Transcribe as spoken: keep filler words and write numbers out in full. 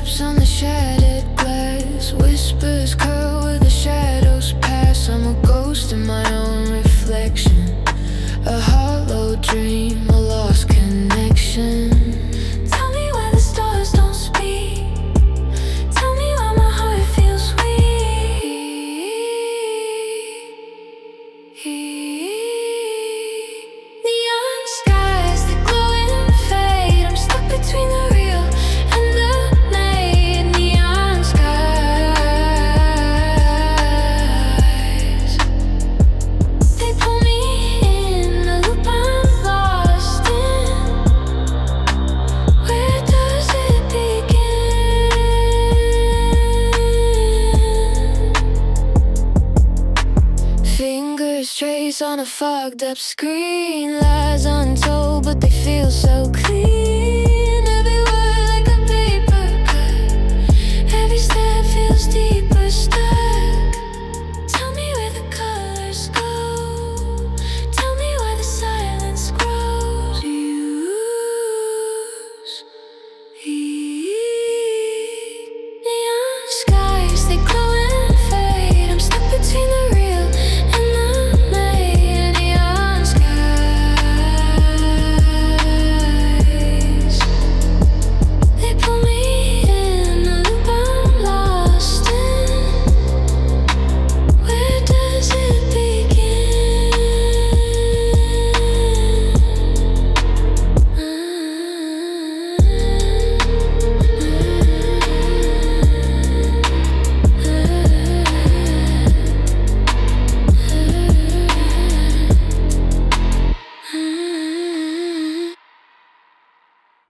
Footsteps on the shattered glass, whispers curl where the shadows pass. I'm a ghost in my own reflection, a hollow dream, a lost connection. Tell me why the stars don't speak. Tell me why my heart feels weak. Neon skies that glow and fade. I'm stuck between the real and the made. Neon skies, they pull me in a loop I'm lost in. Where does it begin? Fingers trace on a fogged up screen, lies untold but they feel so clean.